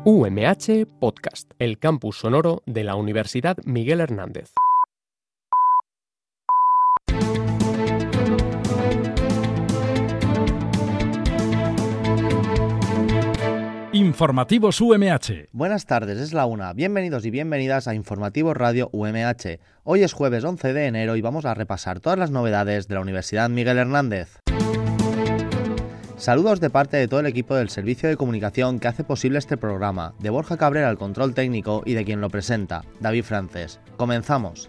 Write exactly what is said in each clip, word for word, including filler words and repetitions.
U M H Podcast, el campus sonoro de la Universidad Miguel Hernández. Informativos U M H. Buenas tardes, es la una. Bienvenidos y bienvenidas a Informativos Radio U M H. Hoy es jueves once de enero y vamos a repasar todas las novedades de la Universidad Miguel Hernández. Saludos de parte de todo el equipo del Servicio de Comunicación que hace posible este programa, de Borja Cabrera al control técnico y de quien lo presenta, David Francés. Comenzamos.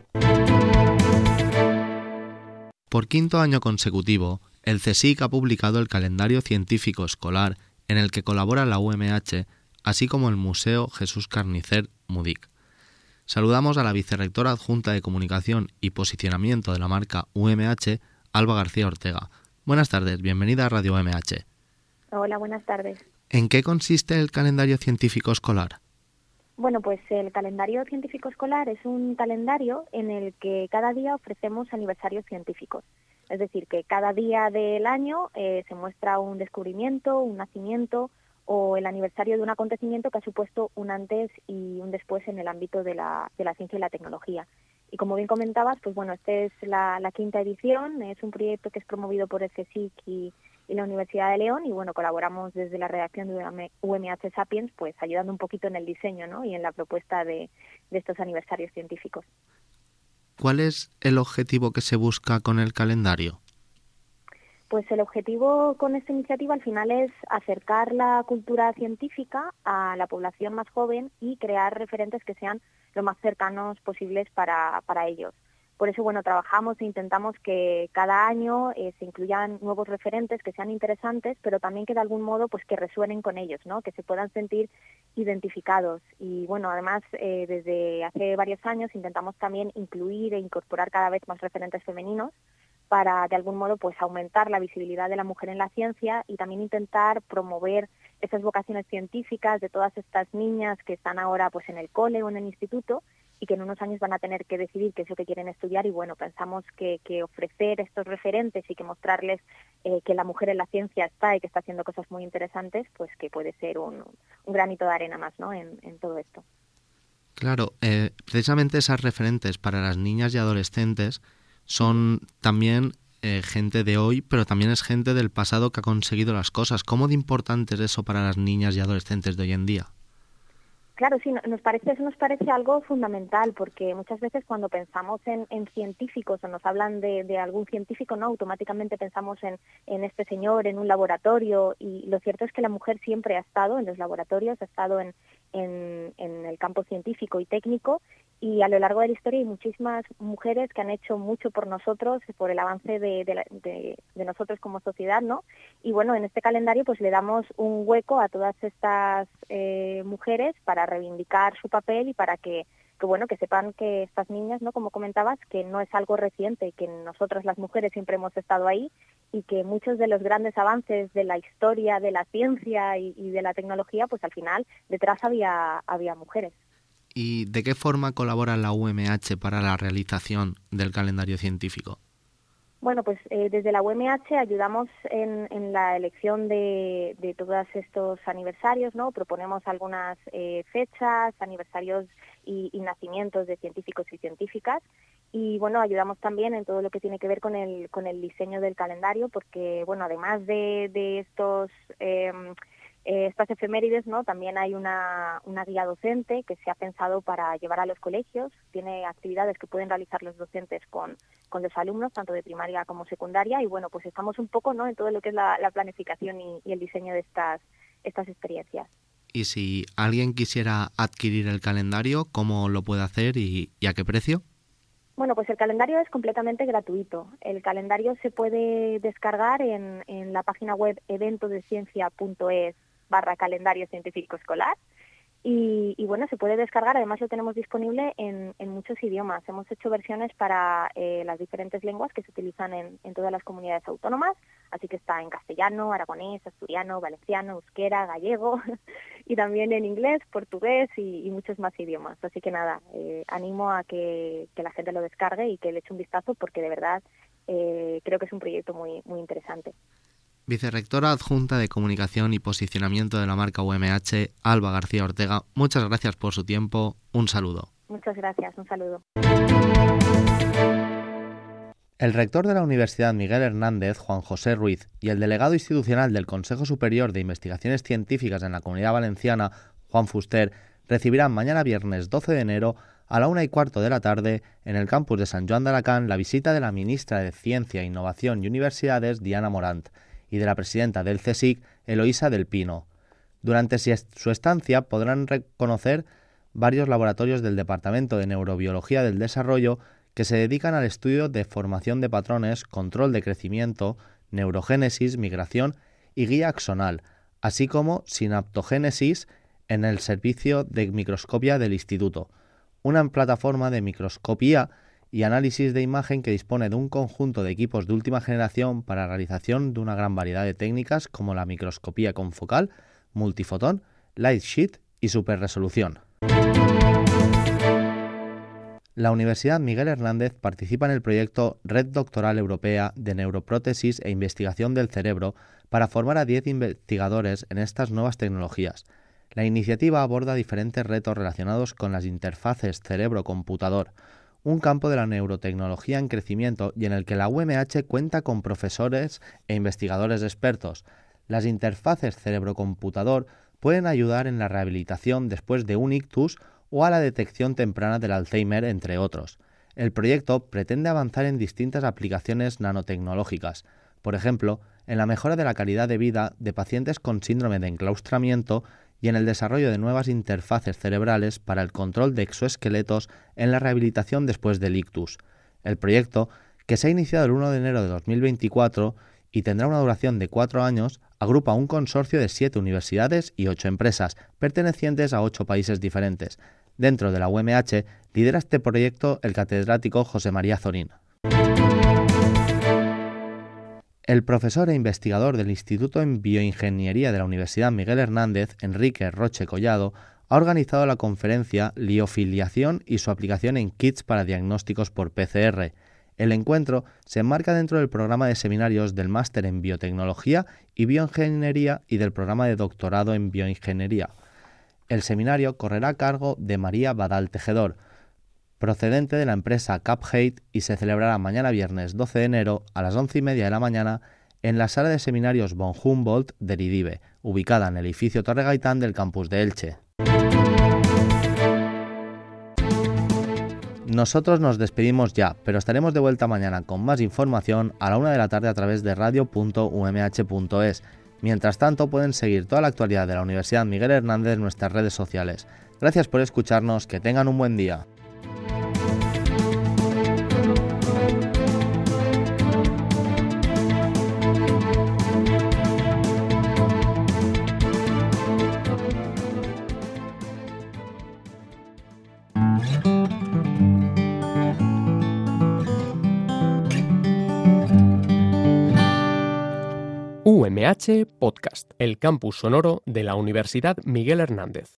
Por quinto año consecutivo, el CSIC ha publicado el calendario científico escolar en el que colabora la U M H, así como el Museo Jesús Carnicer Mudic. Saludamos a la vicerrectora adjunta de Comunicación y Posicionamiento de la marca U M H, Alba García Ortega. Buenas tardes, bienvenida a Radio U M H. Hola, buenas tardes. ¿En qué consiste el calendario científico escolar? Bueno, pues el calendario científico escolar es un calendario en el que cada día ofrecemos aniversarios científicos. Es decir, que cada día del año eh, se muestra un descubrimiento, un nacimiento o el aniversario de un acontecimiento que ha supuesto un antes y un después en el ámbito de la, de la ciencia y la tecnología. Y como bien comentabas, pues bueno, esta es la, la quinta edición, es un proyecto que es promovido por el CSIC y, y la Universidad de León y bueno, colaboramos desde la redacción de U M H Sapiens, pues ayudando un poquito en el diseño, ¿no? Y en la propuesta de, de estos aniversarios científicos. ¿Cuál es el objetivo que se busca con el calendario? Pues el objetivo con esta iniciativa al final es acercar la cultura científica a la población más joven y crear referentes que sean lo más cercanos posibles para, para ellos. Por eso, bueno, trabajamos e intentamos que cada año eh, se incluyan nuevos referentes que sean interesantes, pero también que de algún modo pues que resuenen con ellos, ¿no? Que se puedan sentir identificados. Y bueno, además, eh, desde hace varios años intentamos también incluir e incorporar cada vez más referentes femeninos para de algún modo pues aumentar la visibilidad de la mujer en la ciencia y también intentar promover esas vocaciones científicas de todas estas niñas que están ahora pues en el cole o en el instituto y que en unos años van a tener que decidir qué es lo que quieren estudiar y bueno, pensamos que, que ofrecer estos referentes y que mostrarles eh, que la mujer en la ciencia está y que está haciendo cosas muy interesantes, pues que puede ser un, un granito de arena más, ¿no? en, en todo esto. Claro, eh, precisamente esas referentes para las niñas y adolescentes son también eh, gente de hoy, pero también es gente del pasado que ha conseguido las cosas. ¿Cómo de importante es eso para las niñas y adolescentes de hoy en día? Claro, sí, nos parece, eso nos parece algo fundamental, porque muchas veces cuando pensamos en, en científicos o nos hablan de, de algún científico, no, automáticamente pensamos en, en este señor, en un laboratorio, y lo cierto es que la mujer siempre ha estado en los laboratorios, ha estado en, en, en el campo científico y técnico, y a lo largo de la historia hay muchísimas mujeres que han hecho mucho por nosotros, por el avance de, de, de, de nosotros como sociedad, ¿no? Y bueno, en este calendario pues le damos un hueco a todas estas eh, mujeres para reivindicar su papel y para que, que bueno, que sepan que estas niñas, ¿no? Como comentabas, que no es algo reciente, que nosotras las mujeres siempre hemos estado ahí y que muchos de los grandes avances de la historia, de la ciencia y, y de la tecnología, pues al final detrás había, había mujeres. ¿Y de qué forma colabora la U M H para la realización del calendario científico? Bueno, pues eh, desde la U M H ayudamos en, en la elección de, de todos estos aniversarios, ¿no? Proponemos algunas eh, fechas, aniversarios y, y nacimientos de científicos y científicas. Y bueno, ayudamos también en todo lo que tiene que ver con el, con el diseño del calendario, porque bueno, además de, de estos... Eh, Eh, estas efemérides, ¿no? También hay una, una guía docente que se ha pensado para llevar a los colegios, tiene actividades que pueden realizar los docentes con, con los alumnos, tanto de primaria como secundaria, y bueno, pues estamos un poco, ¿no? en todo lo que es la, la planificación y, y el diseño de estas, estas experiencias. Y si alguien quisiera adquirir el calendario, ¿cómo lo puede hacer y, y a qué precio? Bueno, pues el calendario es completamente gratuito. El calendario se puede descargar en, en la página web eventodeciencia punto es barra calendario científico escolar y, y bueno, se puede descargar, además lo tenemos disponible en, en muchos idiomas. Hemos hecho versiones para eh, las diferentes lenguas que se utilizan en, en todas las comunidades autónomas, así que está en castellano, aragonés, asturiano, valenciano, euskera, gallego y también en inglés, portugués y, y muchos más idiomas. Así que nada, eh, animo a que, que la gente lo descargue y que le eche un vistazo porque de verdad eh, creo que es un proyecto muy, muy interesante. Vicerrectora adjunta de Comunicación y Posicionamiento de la marca U M H, Alba García Ortega, muchas gracias por su tiempo. Un saludo. Muchas gracias, un saludo. El rector de la Universidad Miguel Hernández, Juan José Ruiz, y el delegado institucional del Consejo Superior de Investigaciones Científicas en la Comunidad Valenciana, Juan Fuster, recibirán mañana viernes doce de enero a la una y cuarto de la tarde en el campus de Sant Joan d'Alacant la visita de la ministra de Ciencia, Innovación y Universidades, Diana Morant, y de la presidenta del C S I C, Eloísa del Pino. Durante su estancia podrán reconocer varios laboratorios del Departamento de Neurobiología del Desarrollo que se dedican al estudio de formación de patrones, control de crecimiento, neurogénesis, migración y guía axonal, así como sinaptogénesis en el servicio de microscopía del Instituto, una plataforma de microscopía y análisis de imagen que dispone de un conjunto de equipos de última generación para la realización de una gran variedad de técnicas como la microscopía confocal, multifotón, light sheet y superresolución. La Universidad Miguel Hernández participa en el proyecto Red Doctoral Europea de Neuroprótesis e Investigación del Cerebro para formar a diez investigadores en estas nuevas tecnologías. La iniciativa aborda diferentes retos relacionados con las interfaces cerebro-computador, un campo de la neurotecnología en crecimiento y en el que la U M H cuenta con profesores e investigadores expertos. Las interfaces cerebro-computador pueden ayudar en la rehabilitación después de un ictus o a la detección temprana del Alzheimer, entre otros. El proyecto pretende avanzar en distintas aplicaciones nanotecnológicas, por ejemplo, en la mejora de la calidad de vida de pacientes con síndrome de enclaustramiento y en el desarrollo de nuevas interfaces cerebrales para el control de exoesqueletos en la rehabilitación después del ictus. El proyecto, que se ha iniciado el primero de enero de dos mil veinticuatro y tendrá una duración de cuatro años, agrupa un consorcio de siete universidades y ocho empresas, pertenecientes a ocho países diferentes. Dentro de la U M H, lidera este proyecto el catedrático José María Zorín. El profesor e investigador del Instituto en Bioingeniería de la Universidad Miguel Hernández, Enrique Roche Collado, ha organizado la conferencia Liofiliación y su aplicación en kits para diagnósticos por P C R. El encuentro se enmarca dentro del programa de seminarios del Máster en Biotecnología y Bioingeniería y del programa de doctorado en Bioingeniería. El seminario correrá a cargo de María Badal Tejedor, procedente de la empresa Capgate, y se celebrará mañana viernes doce de enero a las once y media de la mañana en la sala de seminarios von Humboldt de Eridibe, ubicada en el edificio Torre Gaitán del campus de Elche. Nosotros nos despedimos ya, pero estaremos de vuelta mañana con más información a la una de la tarde a través de radio punto u m h punto es. Mientras tanto, pueden seguir toda la actualidad de la Universidad Miguel Hernández en nuestras redes sociales. Gracias por escucharnos, que tengan un buen día. U M H Podcast, el campus sonoro de la Universidad Miguel Hernández.